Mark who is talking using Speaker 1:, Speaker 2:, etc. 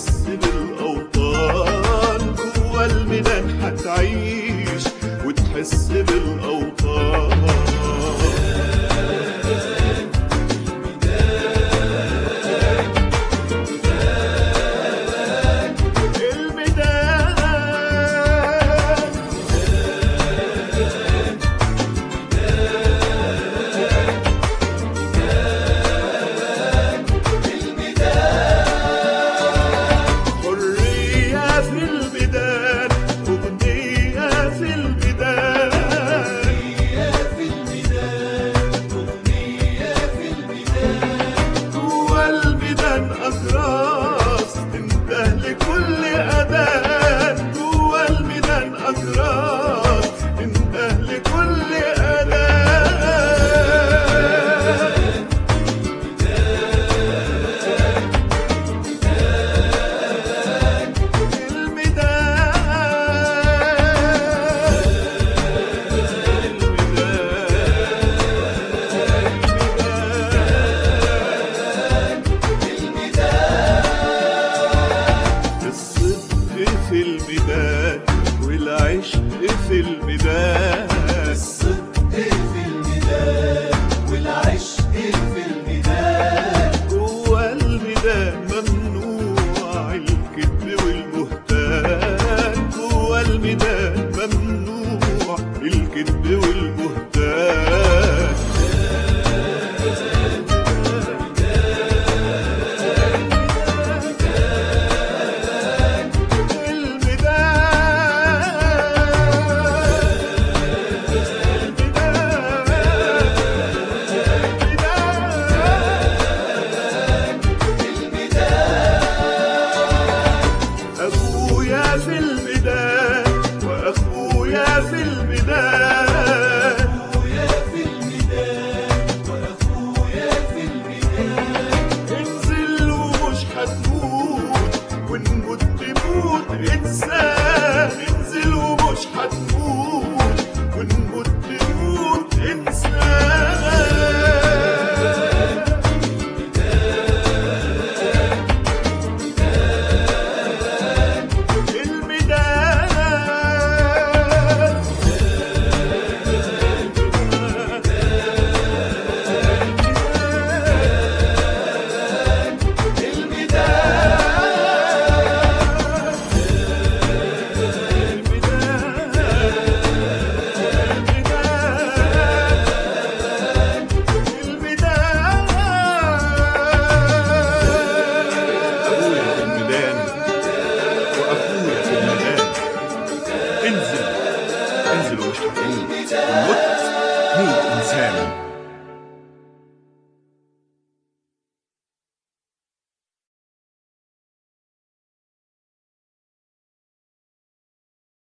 Speaker 1: وتحس بالأوطان، جوا الميدان هتعيش وتحس بالأوطان. والعشق في الميدان،
Speaker 2: الصدق في الميدان والعشق في الميدان.
Speaker 1: جوا الميدان ممنوع الكذب والبهتان، جوا الميدان ممنوع الكذب والبهتان. في الميدان واخويا في الميدان،
Speaker 2: اخويا في الميدان واخويا في الميدان.
Speaker 1: انزل ومش هتموت ونموت تموت انسان، انزل ومش هتموت ونموت تموت انسان. انزل ومش هتموت ونموت موت انسان.